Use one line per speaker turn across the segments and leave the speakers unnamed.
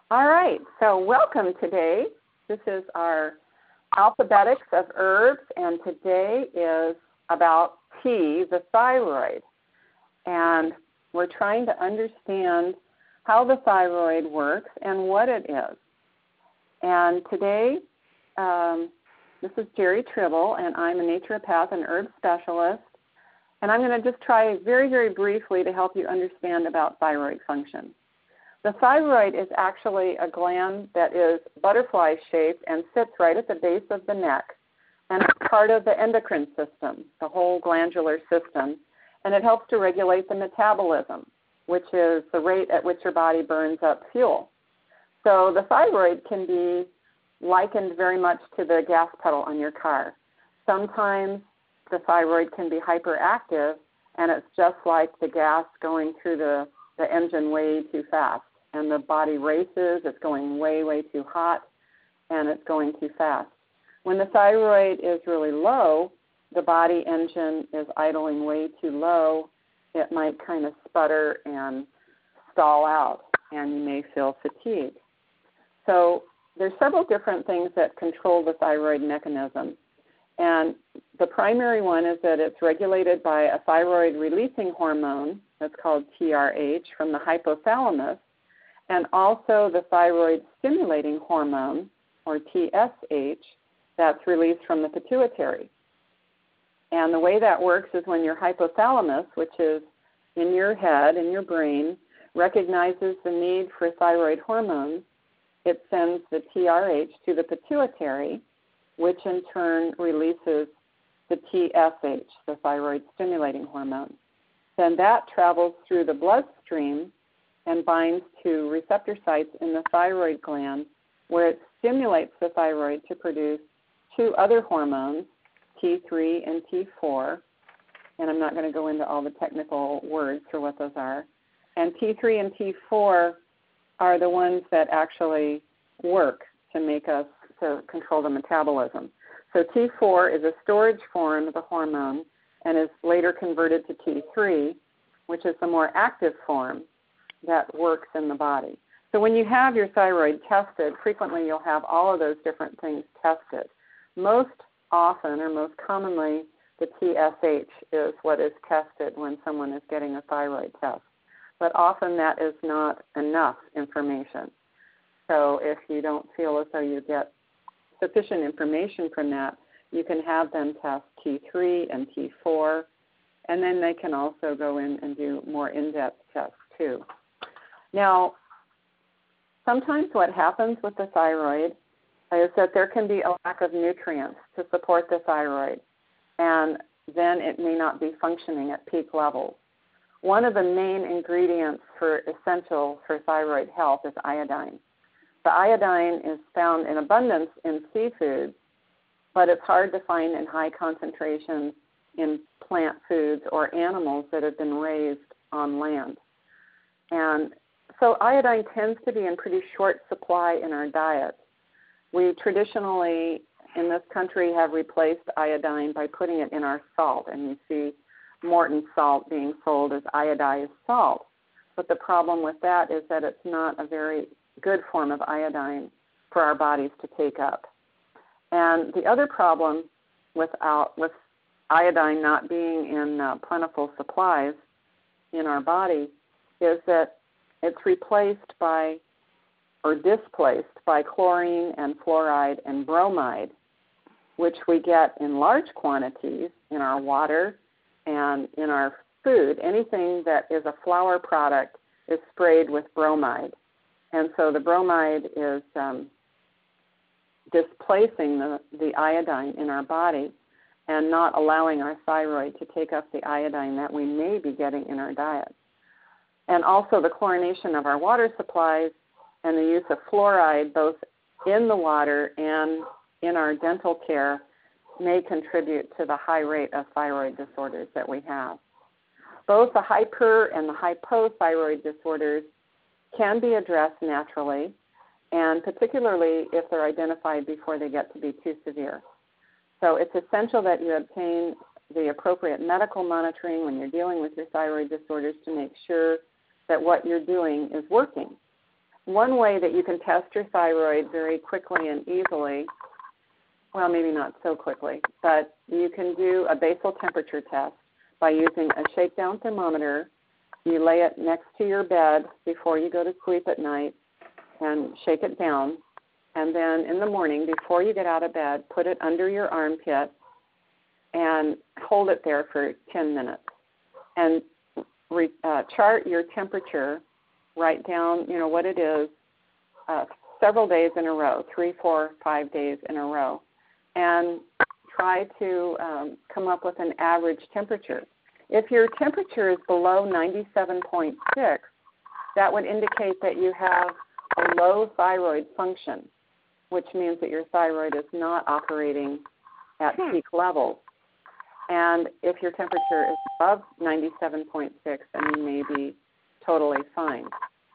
All right, so welcome today. This is our alphabetics of herbs, and today is about T, the thyroid. And we're trying to understand how the thyroid works and what it is. And today, this is Jerry Tribble, and I'm a naturopath and herb specialist. And I'm going to just try very, very briefly to help you understand about thyroid function. The thyroid is actually a gland that is butterfly-shaped and sits right at the base of the neck. And it's part of the endocrine system, the whole glandular system. And it helps to regulate the metabolism, which is the rate at which your body burns up fuel. So the thyroid can be likened very much to the gas pedal on your car. Sometimes the thyroid can be hyperactive, and it's just like the gas going through the engine way too fast. And the body races, it's going way, way too hot, and it's going too fast. When the thyroid is really low, the body engine is idling way too low. It might kind of sputter and stall out, and you may feel fatigue. So there's several different things that control the thyroid mechanism. And the primary one is that it's regulated by a thyroid-releasing hormone that's called TRH from the hypothalamus, and also the thyroid-stimulating hormone, or TSH, that's released from the pituitary. And the way that works is when your hypothalamus, which is in your head, in your brain, recognizes the need for thyroid hormones, it sends the TRH to the pituitary, which in turn releases the TSH, the thyroid-stimulating hormone. Then that travels through the bloodstream and binds to receptor sites in the thyroid gland, where it stimulates the thyroid to produce two other hormones, T3 and T4, and I'm not going to go into all the technical words for what those are. And T3 and T4 are the ones that actually work to make us to control the metabolism. So T4 is a storage form of the hormone and is later converted to T3, which is the more active form that works in the body. So when you have your thyroid tested, frequently you'll have all of those different things tested. Most often, or most commonly, the TSH is what is tested when someone is getting a thyroid test. But often that is not enough information. So if you don't feel as though you get sufficient information from that, you can have them test T3 and T4, and then they can also go in and do more in-depth tests too. Now, sometimes what happens with the thyroid is that there can be a lack of nutrients to support the thyroid, and then it may not be functioning at peak levels. One of the main ingredients essential for thyroid health is iodine. The iodine is found in abundance in seafoods, but it's hard to find in high concentrations in plant foods or animals that have been raised on land. And so iodine tends to be in pretty short supply in our diet. We traditionally, in this country, have replaced iodine by putting it in our salt, and you see Morton salt being sold as iodized salt. But the problem with that is that it's not a very good form of iodine for our bodies to take up. And the other problem with iodine not being in plentiful supplies in our body is that it's replaced by or displaced by chlorine and fluoride and bromide, which we get in large quantities in our water and in our food. Anything that is a flour product is sprayed with bromide. And so the bromide is displacing the iodine in our body and not allowing our thyroid to take up the iodine that we may be getting in our diet. And also the chlorination of our water supplies and the use of fluoride both in the water and in our dental care may contribute to the high rate of thyroid disorders that we have. Both the hyper and the hypothyroid disorders can be addressed naturally, and particularly if they're identified before they get to be too severe. So it's essential that you obtain the appropriate medical monitoring when you're dealing with your thyroid disorders to make sure that what you're doing is working. one way that you can test your thyroid very quickly and easily, well, maybe not so quickly, but you can do a basal temperature test by using a shakedown thermometer. You lay it next to your bed before you go to sleep at night and shake it down. And then in the morning, before you get out of bed, put it under your armpit and hold it there for 10 minutes. And chart your temperature, write down, what it is, several days in a row, 3, 4, 5 days in a row, and try to come up with an average temperature. If your temperature is below 97.6, that would indicate that you have a low thyroid function, which means that your thyroid is not operating at peak levels. And if your temperature is above 97.6, then you may be totally fine.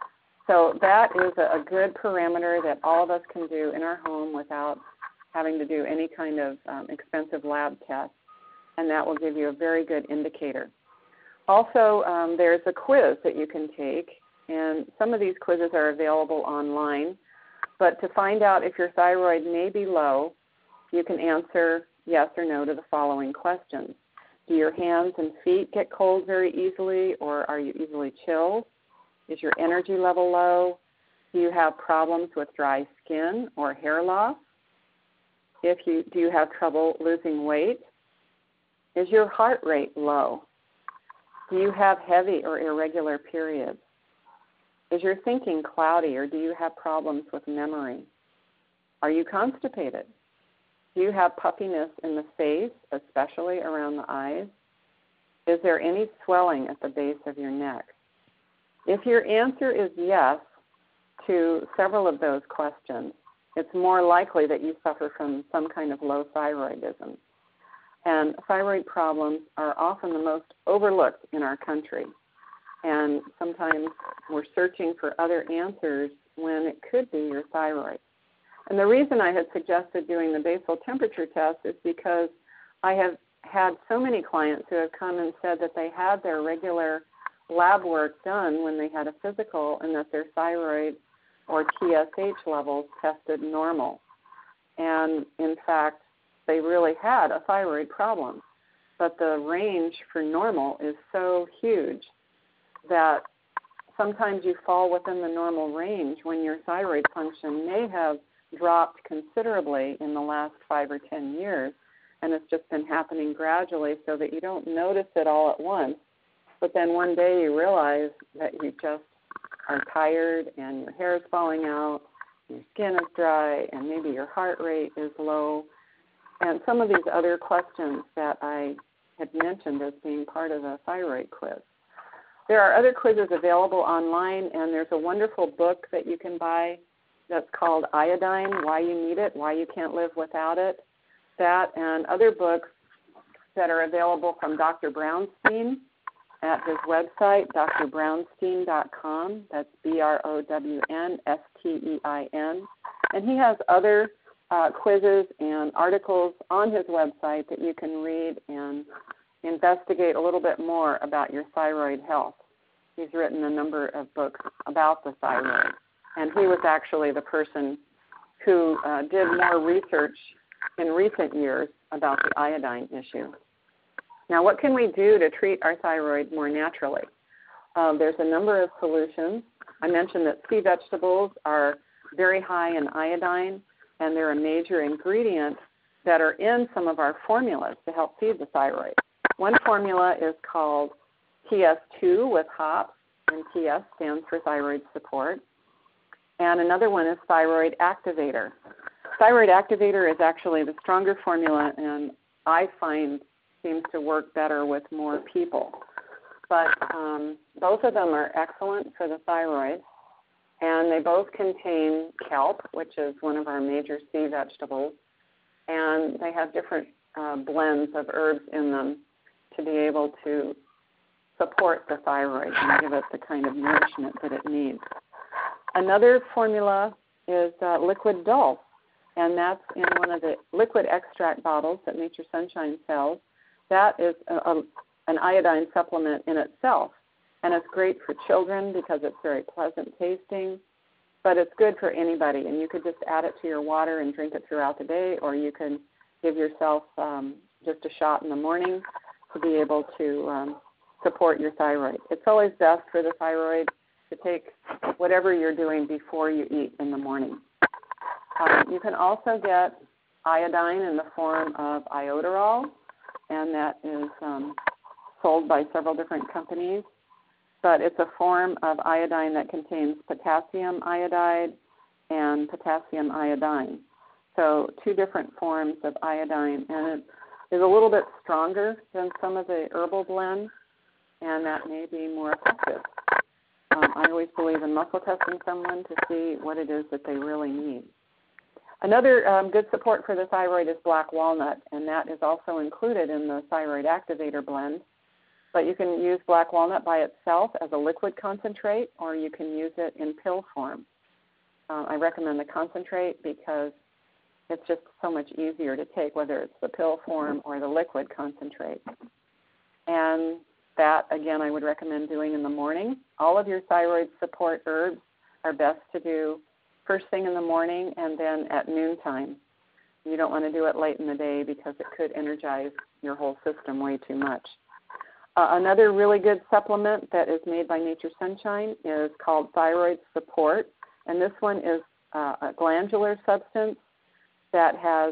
So that is a good parameter that all of us can do in our home without having to do any kind of expensive lab test, and that will give you a very good indicator. Also, there's a quiz that you can take, and some of these quizzes are available online. But to find out if your thyroid may be low, you can answer yes or no to the following questions. Do your hands and feet get cold very easily, or are you easily chilled? Is your energy level low? Do you have problems with dry skin or hair loss? Do you have trouble losing weight? Is your heart rate low? Do you have heavy or irregular periods? Is your thinking cloudy, or do you have problems with memory? Are you constipated? Do you have puffiness in the face, especially around the eyes? Is there any swelling at the base of your neck? If your answer is yes to several of those questions, it's more likely that you suffer from some kind of low thyroidism. And thyroid problems are often the most overlooked in our country. And sometimes we're searching for other answers when it could be your thyroid. And the reason I had suggested doing the basal temperature test is because I have had so many clients who have come and said that they had their regular lab work done when they had a physical and that their thyroid or TSH levels tested normal. And in fact, they really had a thyroid problem. But the range for normal is so huge that sometimes you fall within the normal range when your thyroid function may have dropped considerably in the last 5 or 10 years, and it's just been happening gradually so that you don't notice it all at once. But then one day you realize that you just are tired and your hair is falling out, your skin is dry, and maybe your heart rate is low, and some of these other questions that I had mentioned as being part of the thyroid quiz. There are other quizzes available online, and there's a wonderful book that you can buy that's called Iodine, Why You Need It, Why You Can't Live Without It. That and other books that are available from Dr. Brownstein at his website, drbrownstein.com. That's BROWNSTEIN. And he has other quizzes and articles on his website that you can read and investigate a little bit more about your thyroid health. He's written a number of books about the thyroid, and he was actually the person who did more research in recent years about the iodine issue. Now, what can we do to treat our thyroid more naturally? There's a number of solutions. I mentioned that sea vegetables are very high in iodine, and they're a major ingredient that are in some of our formulas to help feed the thyroid. One formula is called TS2 with hops, and TS stands for thyroid support. And another one is thyroid activator. Thyroid activator is actually the stronger formula, and I find seems to work better with more people. But both of them are excellent for the thyroid, and they both contain kelp, which is one of our major sea vegetables, and they have different blends of herbs in them to be able to support the thyroid and give it the kind of nourishment that it needs. Another formula is Liquid Dulse, and that's in one of the liquid extract bottles that Nature Sunshine sells. That is an iodine supplement in itself, and it's great for children because it's very pleasant tasting. but it's good for anybody. And you could just add it to your water and drink it throughout the day, or you can give yourself just a shot in the morning to be able to support your thyroid. It's always best for the thyroid to take whatever you're doing before you eat in the morning. You can also get iodine in the form of iodoral, and that is sold by several different companies. But it's a form of iodine that contains potassium iodide and potassium iodine. So two different forms of iodine, and it is a little bit stronger than some of the herbal blends, and that may be more effective. I always believe in muscle testing someone to see what it is that they really need. Another good support for the thyroid is black walnut, and that is also included in the thyroid activator blend. But you can use black walnut by itself as a liquid concentrate, or you can use it in pill form. I recommend the concentrate because it's just so much easier to take, whether it's the pill form or the liquid concentrate. And that, again, I would recommend doing in the morning. All of your thyroid support herbs are best to do first thing in the morning and then at noontime. You don't want to do it late in the day because it could energize your whole system way too much. Another really good supplement that is made by Nature Sunshine is called Thyroid Support, and this one is a glandular substance that has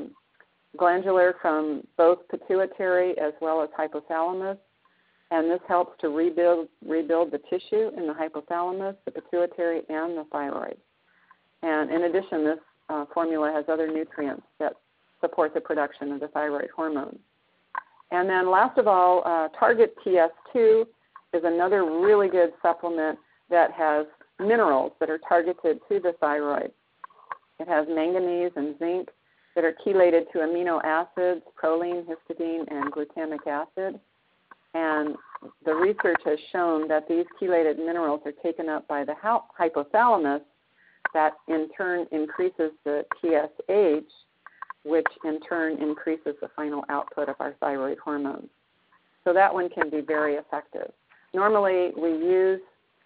glandular from both pituitary as well as hypothalamus, and this helps to rebuild the tissue in the hypothalamus, the pituitary, and the thyroid. And in addition, this formula has other nutrients that support the production of the thyroid hormone. And then last of all, Target TS2 is another really good supplement that has minerals that are targeted to the thyroid. It has manganese and zinc that are chelated to amino acids, proline, histidine, and glutamic acid. And the research has shown that these chelated minerals are taken up by the hypothalamus, that in turn increases the TSH, which in turn increases the final output of our thyroid hormones. So that one can be very effective. Normally we use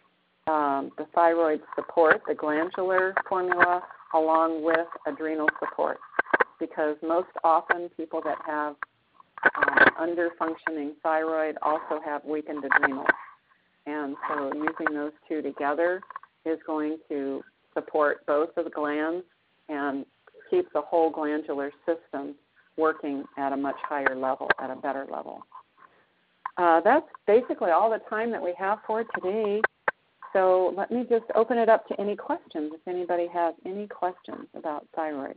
the thyroid support, the glandular formula, along with adrenal support, because most often people that have under-functioning thyroid also have weakened adrenals. And so using those two together is going to support both of the glands and keep the whole glandular system working at a much higher level, at a better level. That's basically all the time that we have for today. So let me just open it up to any questions, if anybody has any questions about thyroid.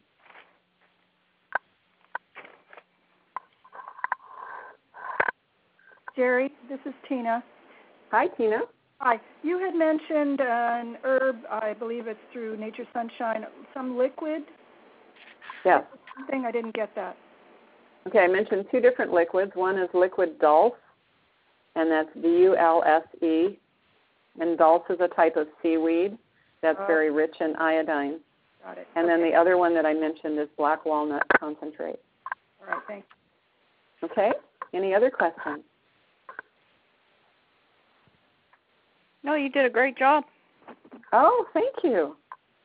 Jerry, this is Tina.
Hi, Tina.
Hi. You had mentioned an herb, I believe it's through Nature Sunshine, some liquid?
Yes.
I didn't get that.
Okay, I mentioned two different liquids. One is liquid dulse, and that's D-U-L-S-E. And dulse is a type of seaweed that's very rich in iodine.
Got it.
And then the other one that I mentioned is black walnut concentrate.
All right, thanks.
Okay. Any other questions?
No, you did a great job.
Oh, thank you.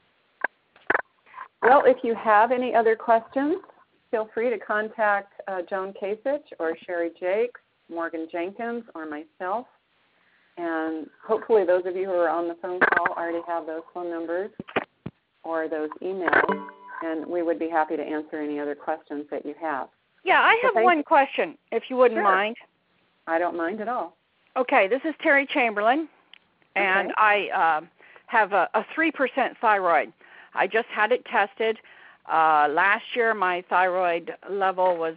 Well, if you have any other questions, feel free to contact Joan Kasich or Sherry Jakes, Morgan Jenkins, or myself. And hopefully those of you who are on the phone call already have those phone numbers or those emails, and we would be happy to answer any other questions that you have.
Yeah, I have one question, if you wouldn't mind.
I don't mind at all.
Okay, this is Terry Chamberlain, and I have a 3% thyroid. I just had it tested. Last year my thyroid level was,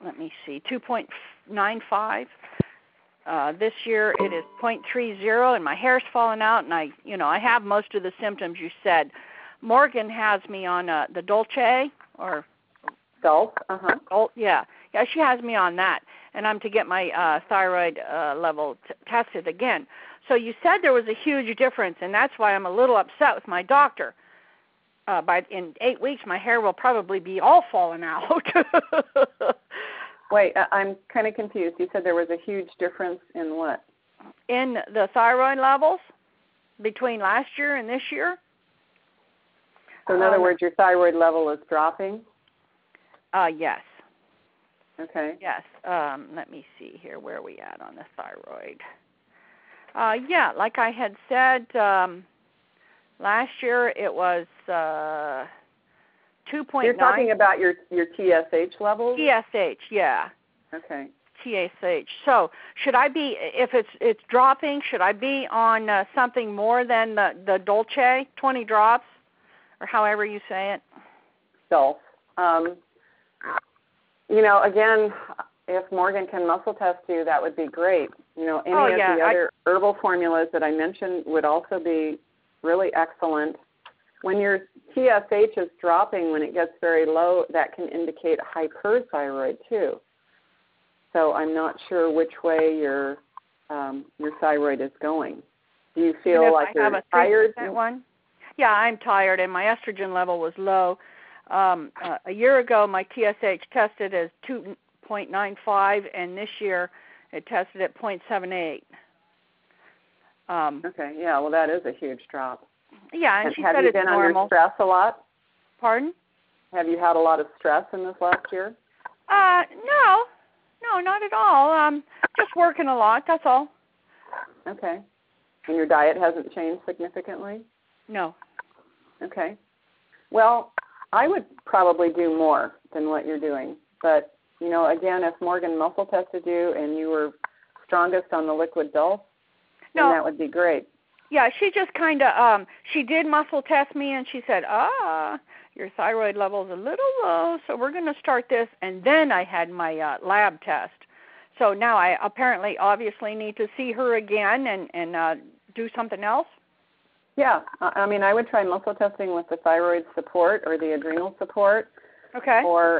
2.95. This year it is 0.30, and my hair's falling out, and I have most of the symptoms you said. Morgan has me on the Dolce or
Dulce.
Yeah, she has me on that, and I'm to get my thyroid level tested again. So you said there was a huge difference, and that's why I'm a little upset with my doctor. In 8 weeks, my hair will probably be all falling out.
Wait, I'm kind of confused. You said there was a huge difference in what?
In the thyroid levels between last year and this year.
So in other words, your thyroid level is dropping?
Yes.
Okay.
Yes. Let me see here. Where are we at on the thyroid? Yeah, like I had said, last year it was 2.9.
You're talking about your TSH levels?
TSH, yeah.
Okay.
TSH. So should I be, if it's dropping, should I be on something more than the Dolce, 20 drops, or however you say it?
Self. Again, if Morgan can muscle test you, that would be great. Any of the other herbal formulas that I mentioned would also be really excellent. When your TSH is dropping, when it gets very low, that can indicate hyperthyroid too. So I'm not sure which way your thyroid is going. Do you feel like you're tired?
One? Yeah, I'm tired, and my estrogen level was low. A year ago, my TSH tested as 2.95, and this year it tested at 0.78.
Okay, yeah, well, that is a huge drop.
Yeah, and she
said
it's normal.
Have you been under stress a lot?
Pardon?
Have you had a lot of stress in this last year?
No, not at all. Just working a lot, that's all.
Okay. And your diet hasn't changed significantly?
No.
Okay. Well, I would probably do more than what you're doing. But, again, if Morgan muscle tested you and you were strongest on the liquid dulse, then that would be great.
Yeah, she just kind of, she did muscle test me, and she said, your thyroid level's a little low, so we're going to start this. And then I had my lab test. So now I obviously need to see her again and do something else.
Yeah, I would try muscle testing with the thyroid support or the adrenal support.
Okay.
Or,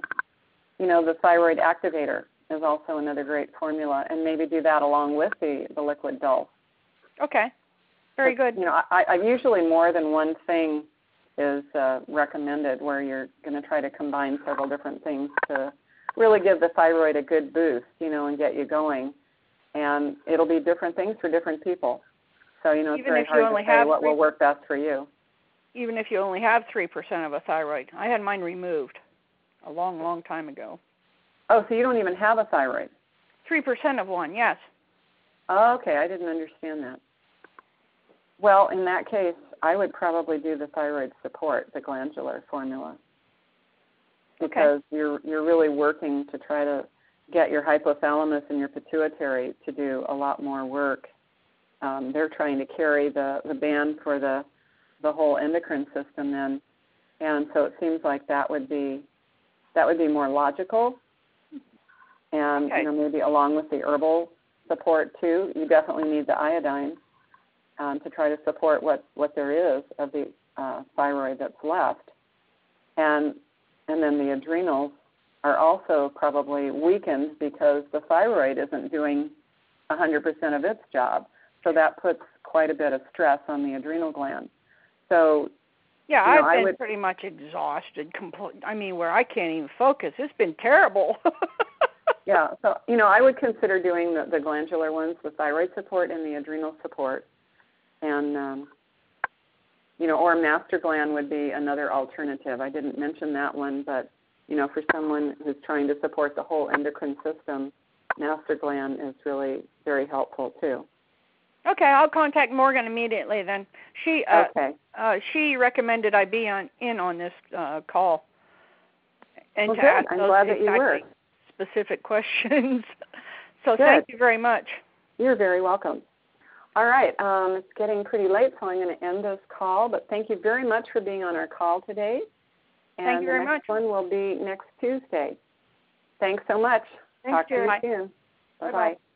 the thyroid activator is also another great formula, and maybe do that along with the liquid dulse.
Okay. Very good.
I usually more than one thing is recommended, where you're going to try to combine several different things to really give the thyroid a good boost, and get you going. And it'll be different things for different people. So, it's very hard to say what will work best for you.
Even if you only have 3% of a thyroid. I had mine removed a long, long time ago.
Oh, so you don't even have a thyroid?
3% of one, yes.
Oh, okay, I didn't understand that. Well, in that case, I would probably do the thyroid support, the glandular formula, because you're really working to try to get your hypothalamus and your pituitary to do a lot more work. They're trying to carry the band for the whole endocrine system then, and so it seems like that would be more logical, and maybe along with the herbal support too. You definitely need the iodine to try to support what there is of the thyroid that's left, and then the adrenals are also probably weakened because the thyroid isn't doing 100% of its job. So that puts quite a bit of stress on the adrenal gland. So,
yeah, I've been pretty much exhausted, where I can't even focus. It's been terrible.
Yeah, so, I would consider doing the glandular ones, the thyroid support and the adrenal support. And, or master gland would be another alternative. I didn't mention that one, but, for someone who's trying to support the whole endocrine system, master gland is really very helpful too.
Okay, I'll contact Morgan immediately then. She recommended I be in on this call and to ask
I'm
those
glad that you were.
Specific questions. So
Good.
Thank you very much.
You're very welcome. All right, it's getting pretty late, so I'm going to end this call. But thank you very much for being on our call today. And
thank you very
much. The next one will be next Tuesday. Thanks so much.
Thanks,
Talk to you soon. Bye-bye.